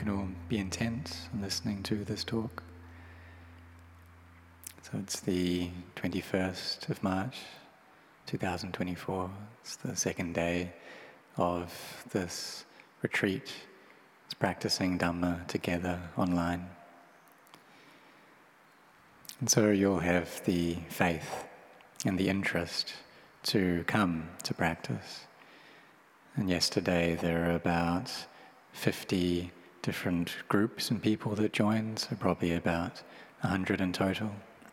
can all be intent on listening to this talk. So it's the 21st of March, 2024. It's the second day of this retreat. It's practicing Dhamma together online. And so you'll have the faith and the interest to come to practice. And yesterday there were about 50 different groups and people that joined, so probably about 100 in total.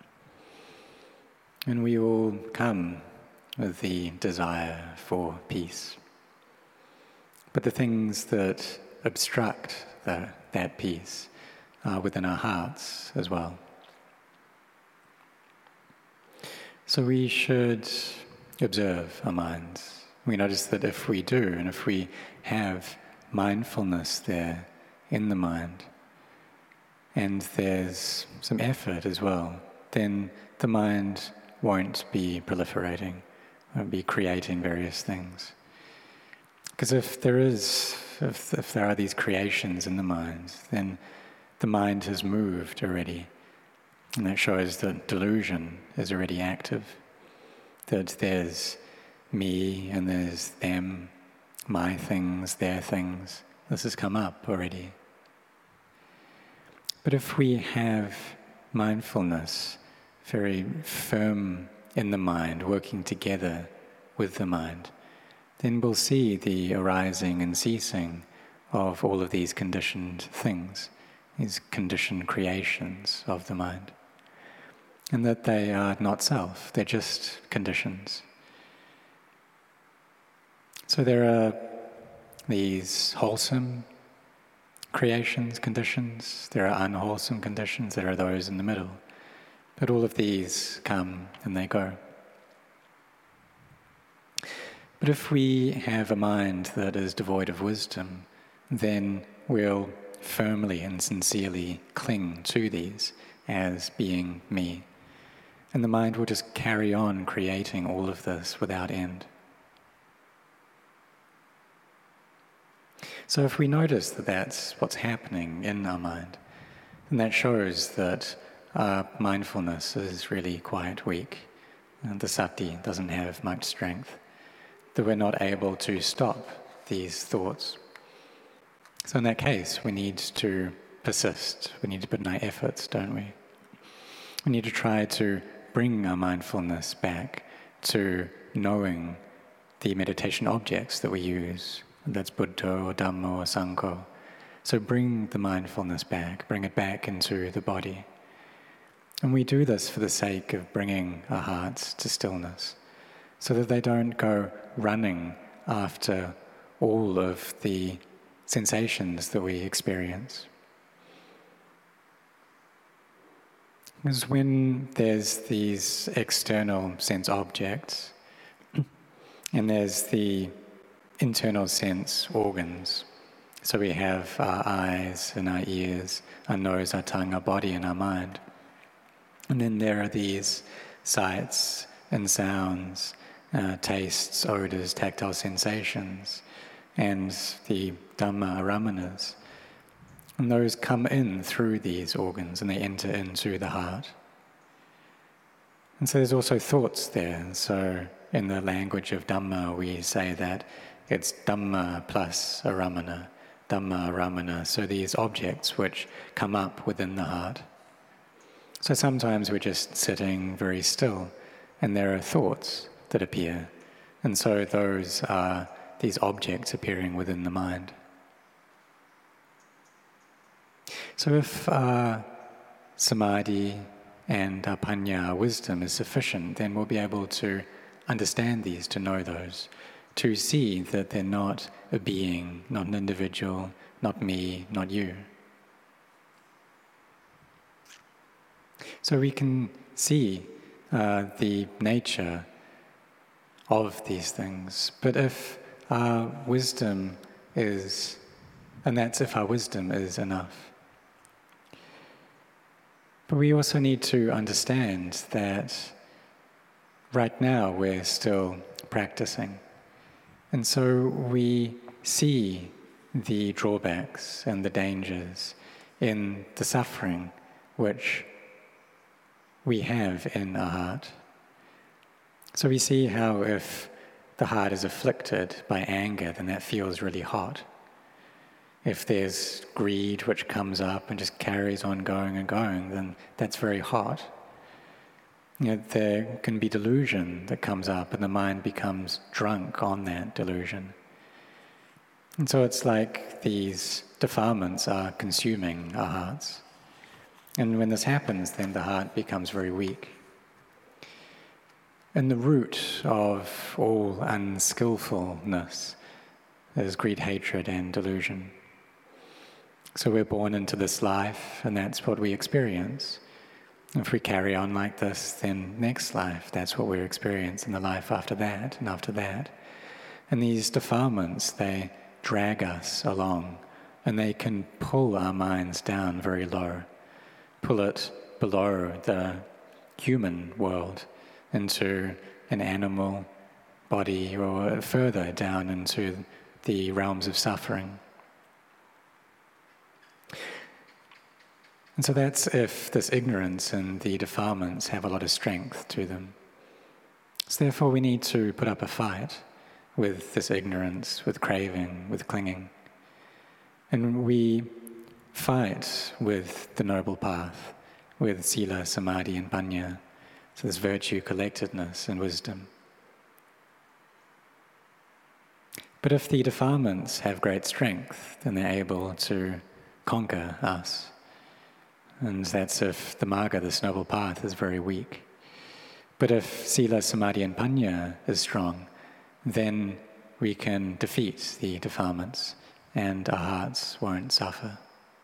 And we all come with the desire for peace. But the things that obstruct that peace are within our hearts as well. So we should observe our minds. We notice that if we do, and if we have mindfulness there in the mind, and there's some effort as well, then the mind won't be proliferating, won't be creating various things. Because if there are these creations in the mind, then the mind has moved already. And that shows that delusion is already active, that there's me and there's them, my things, their things. This has come up already. But if we have mindfulness very firm in the mind, working together with the mind, then we'll see the arising and ceasing of all of these conditioned things, these conditioned creations of the mind. And that they are not self, they're just conditions. So there are these wholesome creations, conditions, there are unwholesome conditions, there are those in the middle. But all of these come and they go. But if we have a mind that is devoid of wisdom, then we'll firmly and sincerely cling to these as being me. And the mind will just carry on creating all of this without end. So if we notice that that's what's happening in our mind, then that shows that our mindfulness is really quite weak, and the sati doesn't have much strength, that we're not able to stop these thoughts. So in that case, we need to persist, we need to put in our efforts, don't we? We need to try to bring our mindfulness back to knowing the meditation objects that we use. That's Buddha or Dhamma or Sangha. So bring the mindfulness back, bring it back into the body. And we do this for the sake of bringing our hearts to stillness, so that they don't go running after all of the sensations that we experience. Because when there's these external sense objects, and there's the internal sense organs, so we have our eyes and our ears, our nose, our tongue, our body and our mind. And then there are these sights and sounds, tastes, odors, tactile sensations, and the Dhamma aramanas. And those come in through these organs and they enter into the heart. And so there's also thoughts there. So in the language of Dhamma, we say that it's Dhamma plus aramana, Dhamma aramana. So these objects which come up within the heart. So sometimes we're just sitting very still and there are thoughts that appear. And so those are these objects appearing within the mind. So if our samadhi and our panya, our wisdom, is sufficient, then we'll be able to understand these, to know those, to see that they're not a being, not an individual, not me, not you. So we can see the nature of these things. But if our wisdom is, and that's if our wisdom is enough. But we also need to understand that right now we're still practicing. And so we see the drawbacks and the dangers in the suffering which we have in our heart. So we see how if the heart is afflicted by anger, then that feels really hot. If there's greed which comes up and just carries on going and going, then that's very hot. There can be delusion that comes up and the mind becomes drunk on that delusion. And so it's like these defilements are consuming our hearts. And when this happens, then the heart becomes very weak. And the root of all unskillfulness is greed, hatred, and delusion. So we're born into this life, and that's what we experience. If we carry on like this, then next life, that's what we're experiencing, the life after that, and after that. And these defilements, they drag us along, and they can pull our minds down very low, pull it below the human world into an animal body or further down into the realms of suffering. And so that's if this ignorance and the defilements have a lot of strength to them. So therefore we need to put up a fight with this ignorance, with craving, with clinging. And we fight with the noble path, with sila, samadhi and panya, so this virtue, collectedness and wisdom. But if the defilements have great strength, then they're able to conquer us. And that's if the marga, this noble path, is very weak. But if sila, samadhi and panya is strong, then we can defeat the defilements and our hearts won't suffer.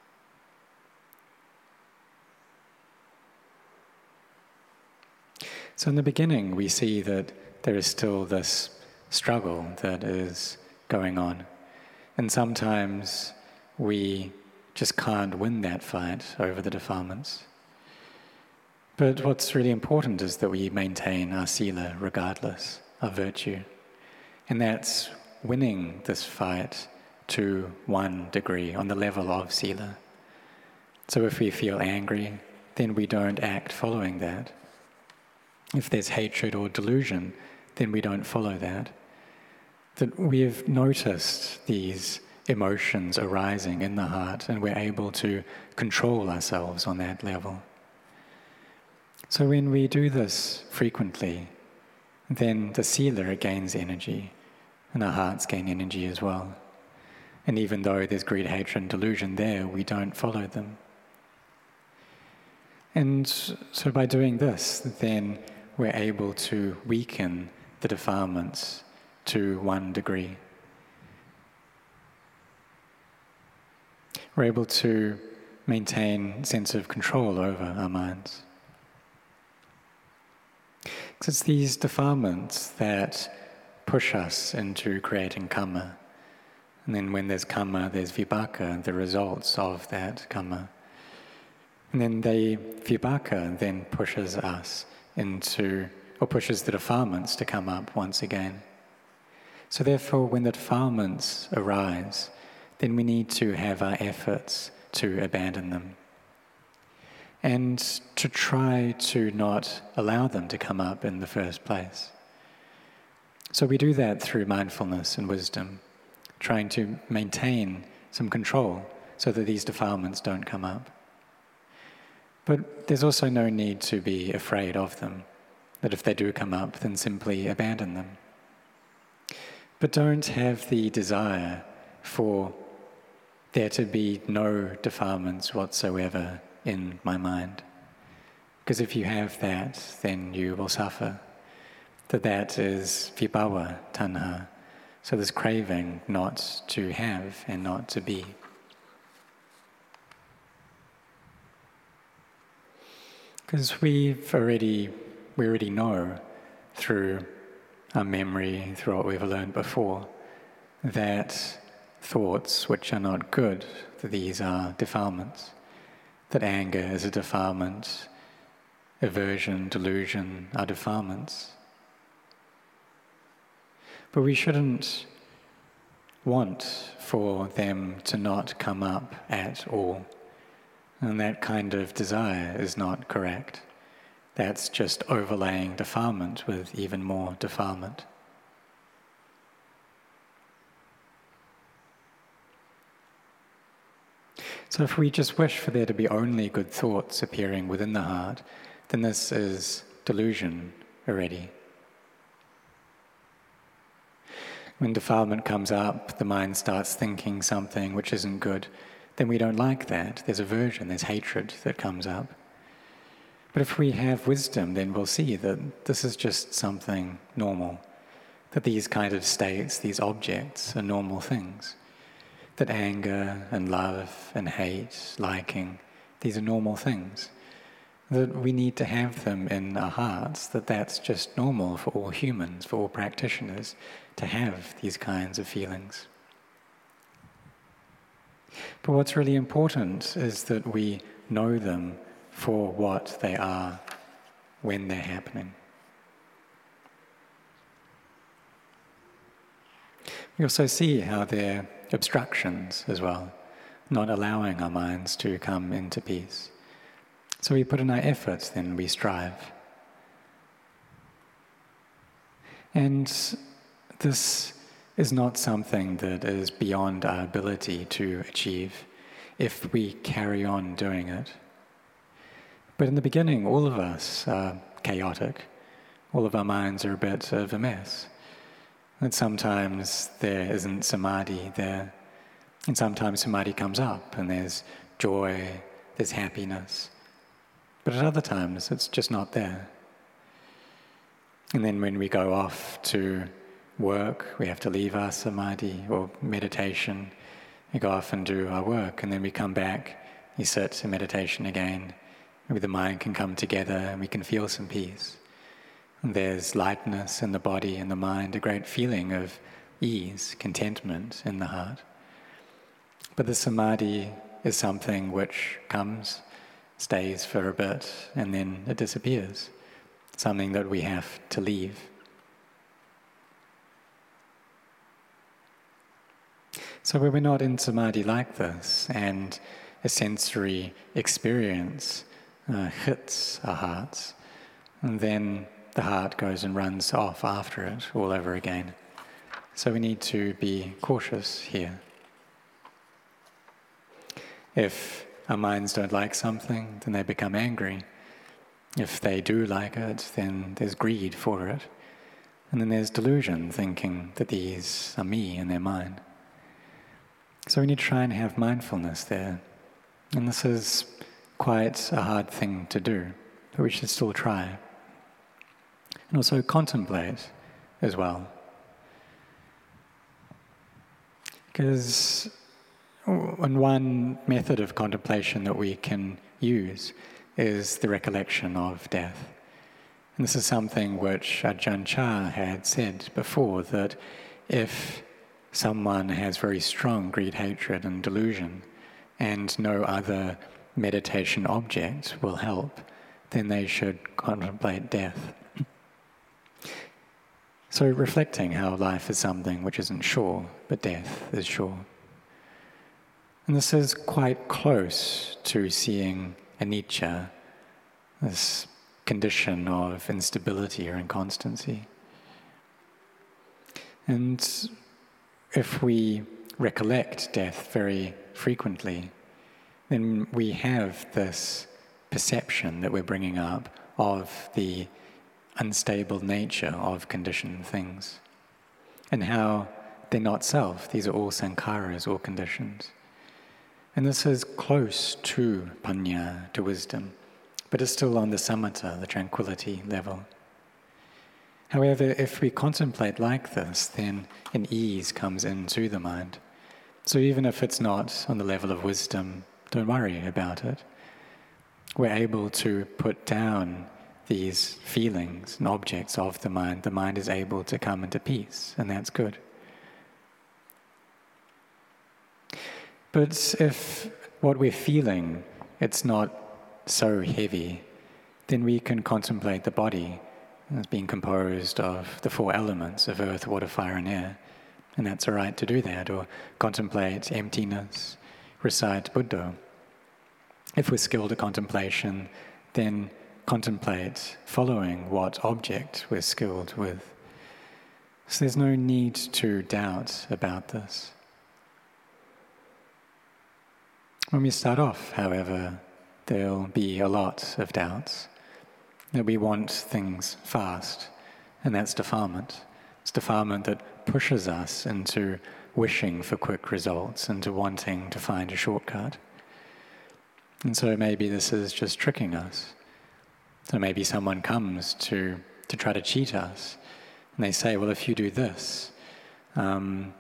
So in the beginning, we see that there is still this struggle that is going on. And sometimes we just can't win that fight over the defilements. But what's really important is that we maintain our sila regardless, our virtue. And that's winning this fight to one degree on the level of sila. So if we feel angry, then we don't act following that. If there's hatred or delusion, then we don't follow that. That we've noticed these emotions arising in the heart and we're able to control ourselves on that level. So when we do this frequently, then the sila gains energy and our hearts gain energy as well. And even though there's greed, hatred and delusion there, we don't follow them. And so by doing this, then we're able to weaken the defilements to one degree. We're able to maintain a sense of control over our minds. Because it's these defilements that push us into creating karma. And then when there's karma, there's vipaka, the results of that karma. And then the vipaka then pushes us into, or pushes the defilements to come up once again. So therefore, when the defilements arise, then we need to have our efforts to abandon them and to try to not allow them to come up in the first place. So we do that through mindfulness and wisdom, trying to maintain some control so that these defilements don't come up. But there's also no need to be afraid of them, that if they do come up, then simply abandon them. But don't have the desire for there to be no defilements whatsoever in my mind. Because if you have that, then you will suffer. That is vibhava, tanha. So this craving not to have and not to be. Because we already know through our memory, through what we've learned before, that thoughts which are not good, that these are defilements. That anger is a defilement, aversion, delusion are defilements. But we shouldn't want for them to not come up at all. And that kind of desire is not correct. That's just overlaying defilement with even more defilement. So if we just wish for there to be only good thoughts appearing within the heart, then this is delusion already. When defilement comes up, the mind starts thinking something which isn't good, then we don't like that. There's aversion, there's hatred that comes up. But if we have wisdom, then we'll see that this is just something normal, that these kind of states, these objects are normal things, that anger and love and hate, liking, these are normal things, that we need to have them in our hearts, that that's just normal for all humans, for all practitioners, to have these kinds of feelings. But what's really important is that we know them for what they are when they're happening. We also see how they're obstructions as well, not allowing our minds to come into peace. So we put in our efforts, then we strive. And this is not something that is beyond our ability to achieve if we carry on doing it. But in the beginning, all of us are chaotic. All of our minds are a bit of a mess. And sometimes there isn't samadhi there. And sometimes samadhi comes up and there's joy, there's happiness. But at other times, it's just not there. And then when we go off to work, we have to leave our samadhi or meditation. We go off and do our work, and then we come back, you sit in meditation again. Maybe the mind can come together and we can feel some peace. And there's lightness in the body and the mind, a great feeling of ease, contentment in the heart. But the samadhi is something which comes, stays for a bit, and then it disappears. Something that we have to leave. So when we're not in samadhi like this, and a sensory experience hits our hearts, and then the heart goes and runs off after it all over again. So we need to be cautious here. If our minds don't like something, then they become angry. If they do like it, then there's greed for it. And then there's delusion, thinking that these are me and they're mine. So we need to try and have mindfulness there. And this is quite a hard thing to do, but we should still try. And also contemplate as well. Because one method of contemplation that we can use is the recollection of death. And this is something which Ajahn Chah had said before, that if someone has very strong greed, hatred and delusion, and no other meditation object will help, then they should contemplate death. So reflecting how life is something which isn't sure, but death is sure. And this is quite close to seeing anicca, this condition of instability or inconstancy. And if we recollect death very frequently, then we have this perception that we're bringing up of the unstable nature of conditioned things, and how they're not self, these are all sankharas, all conditions. And this is close to panya, to wisdom, but it's still on the samatha, the tranquility level. However, if we contemplate like this, then an ease comes into the mind. So even if it's not on the level of wisdom, don't worry about it. We're able to put down these feelings and objects of the mind. The mind is able to come into peace, and that's good. But if what we're feeling, it's not so heavy, then we can contemplate the body as being composed of the four elements of earth, water, fire and air. and that's all right to do that, or contemplate emptiness, recite Buddha. If we're skilled at contemplation, then contemplate following what object we're skilled with. So there's no need to doubt about this. When we start off, however, there'll be a lot of doubts, that we want things fast, and that's defilement. It's defilement that pushes us into wishing for quick results, into wanting to find a shortcut. And so maybe this is just tricking us. So maybe someone comes to try to cheat us, and they say, well, if you do this, and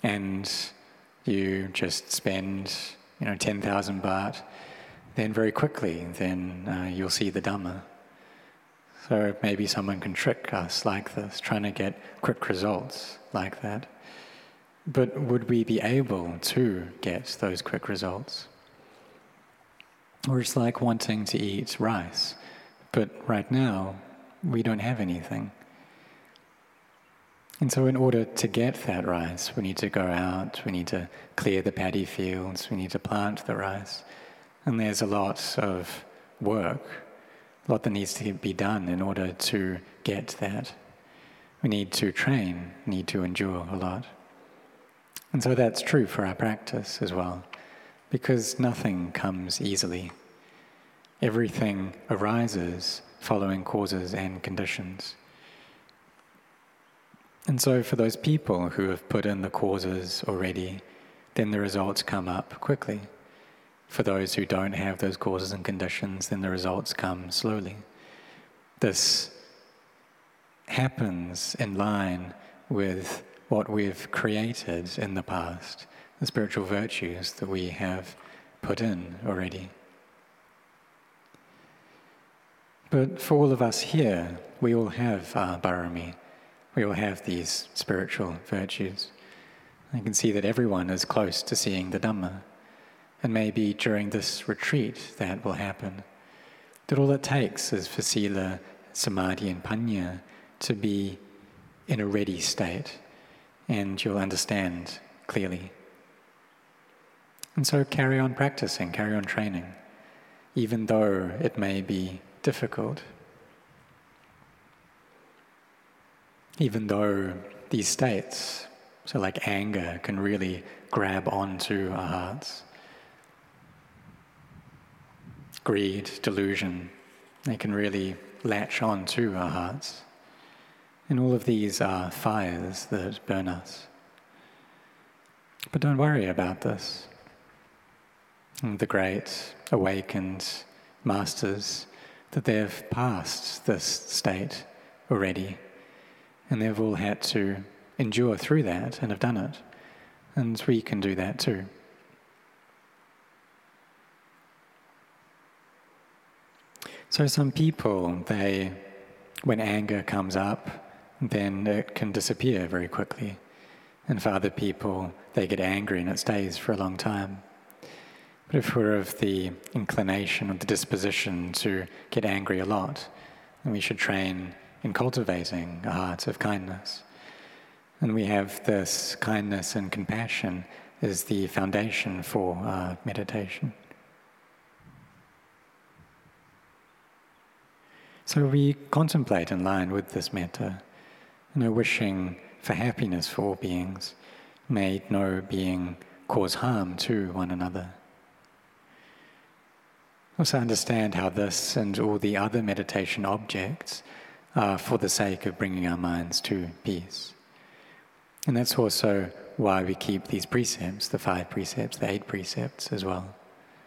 you just spend 10,000 baht, then very quickly, then you'll see the Dhamma. So maybe someone can trick us like this, trying to get quick results like that. But would we be able to get those quick results? Or it's like wanting to eat rice, but right now we don't have anything. And so in order to get that rice, we need to go out, we need to clear the paddy fields, we need to plant the rice. And there's a lot of work, a lot that needs to be done in order to get that. We need to train, need to endure a lot. And so that's true for our practice as well, because nothing comes easily. Everything arises following causes and conditions. And so for those people who have put in the causes already, then the results come up quickly. For those who don't have those causes and conditions, then the results come slowly. This happens in line with what we've created in the past, the spiritual virtues that we have put in already. But for all of us here, we all have our Bharami. We all have these spiritual virtues. You can see that everyone is close to seeing the Dhamma. And maybe during this retreat that will happen. That all it takes is for Sila, Samadhi and Panya to be in a ready state, and you'll understand clearly. And so carry on practicing, carry on training, even though it may be difficult. Even though these states, so like anger, can really grab onto our hearts. Greed, delusion, they can really latch on to our hearts. And all of these are fires that burn us. But don't worry about this. The great awakened masters, that they've passed this state already. And they've all had to endure through that and have done it. And we can do that too. So some people, when anger comes up, then it can disappear very quickly. And for other people, they get angry and it stays for a long time. But if we're of the inclination or the disposition to get angry a lot, then we should train in cultivating a heart of kindness. And we have this kindness and compassion as the foundation for our meditation. So we contemplate in line with this metta, wishing for happiness for all beings, may no being cause harm to one another. Also understand how this and all the other meditation objects are for the sake of bringing our minds to peace. And that's also why we keep these precepts, the 5 precepts, the 8 precepts as well.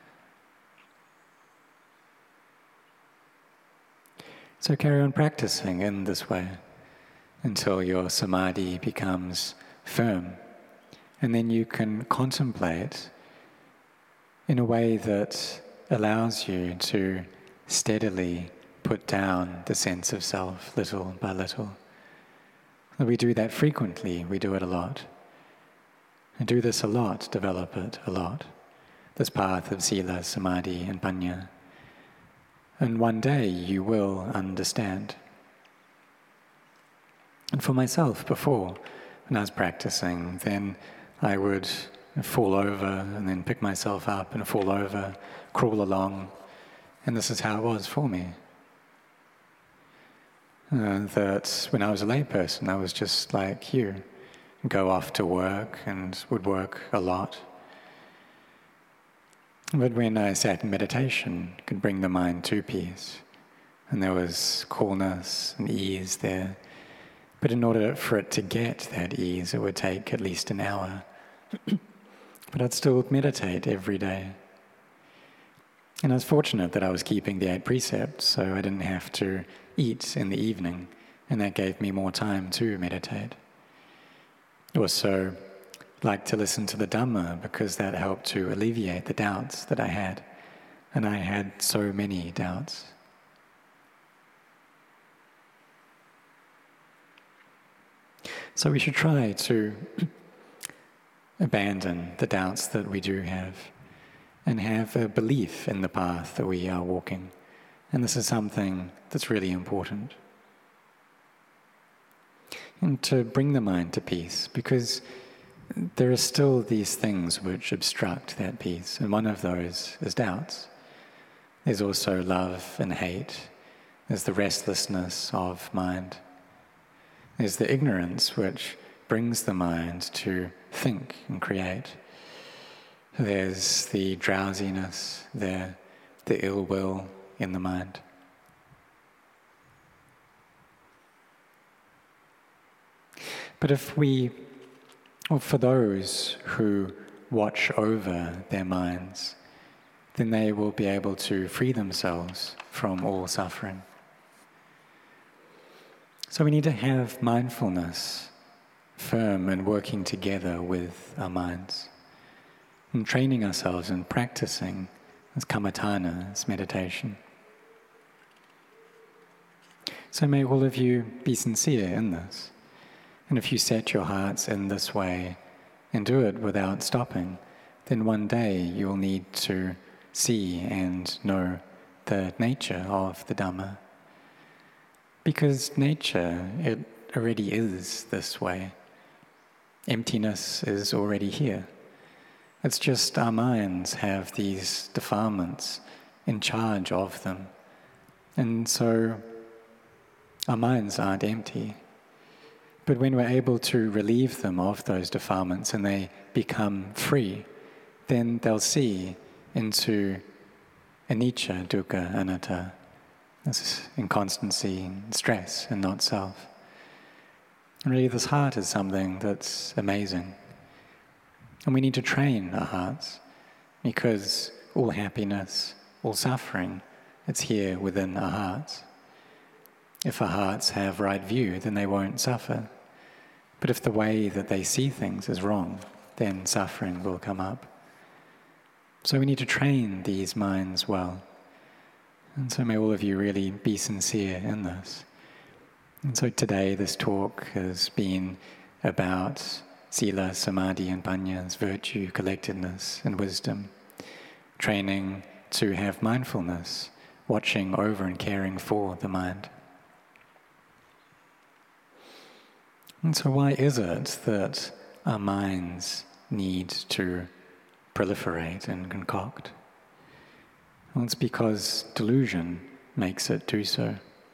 So carry on practicing in this way until your samadhi becomes firm. And then you can contemplate in a way that allows you to steadily put down the sense of self little by little. We do that frequently, we do it a lot. And do this a lot, develop it a lot. This path of Sila, Samadhi and Panya. And one day you will understand. And for myself before, when I was practicing, then I would fall over and then pick myself up and fall over, crawl along, and this is how it was for me. That when I was a layperson, I was just like you, go off to work and would work a lot. But when I sat in meditation, I could bring the mind to peace, and there was coolness and ease there. But in order for it to get that ease, it would take at least an hour. But I'd still meditate every day. And I was fortunate that I was keeping the 8 precepts, so I didn't have to eat in the evening, and that gave me more time to meditate. Also, like to listen to the Dhamma, because that helped to alleviate the doubts that I had, and I had so many doubts. So we should try to abandon the doubts that we do have and have a belief in the path that we are walking. And this is something that's really important. And to bring the mind to peace, because there are still these things which obstruct that peace, and one of those is doubts. There's also love and hate. There's the restlessness of mind. There's the ignorance which brings the mind to think and create. There's the drowsiness, the ill will in the mind. But for those who watch over their minds, then they will be able to free themselves from all suffering. So we need to have mindfulness firm and working together with our minds, and training ourselves and practicing as kammatthana, as meditation. So may all of you be sincere in this. And if you set your hearts in this way and do it without stopping, then one day you will need to see and know the nature of the Dhamma. Because nature, it already is this way. Emptiness is already here. It's just our minds have these defilements in charge of them. And so our minds aren't empty. But when we're able to relieve them of those defilements and they become free, then they'll see into anicca, dukkha, anatta. This is inconstancy and stress and not self. And really this heart is something that's amazing. And we need to train our hearts, because all happiness, all suffering, it's here within our hearts. If our hearts have right view, then they won't suffer. But if the way that they see things is wrong, then suffering will come up. So we need to train these minds well. And so may all of you really be sincere in this. And so today this talk has been about sila, samadhi and panya's virtue, collectedness and wisdom. Training to have mindfulness, watching over and caring for the mind. And so why is it that our minds need to proliferate and concoct? Well, it's because delusion makes it do so.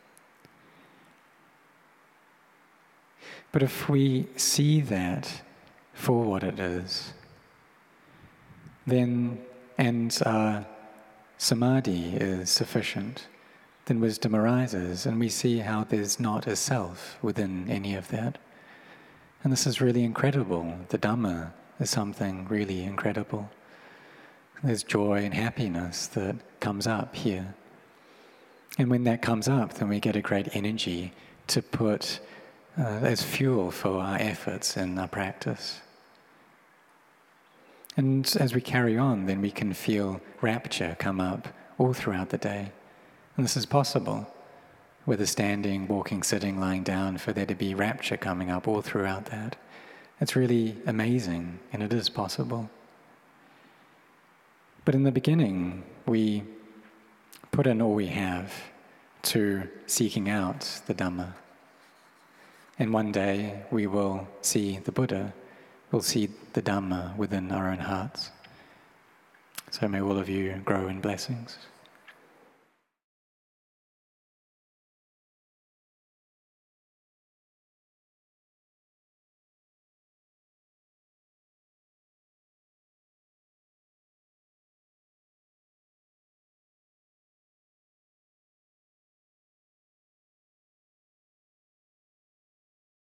But if we see that for what it is, then, and our samadhi is sufficient, then wisdom arises and we see how there's not a self within any of that. And this is really incredible. The Dhamma is something really incredible. There's joy and happiness that comes up here. And when that comes up, then we get a great energy to put as fuel for our efforts and our practice. And as we carry on, then we can feel rapture come up all throughout the day. And this is possible, whether standing, walking, sitting, lying down, for there to be rapture coming up all throughout that. It's really amazing, and it is possible. But in the beginning, we put in all we have to seeking out the Dhamma. And one day we will see the Buddha, we'll see the Dhamma within our own hearts. So may all of you grow in blessings.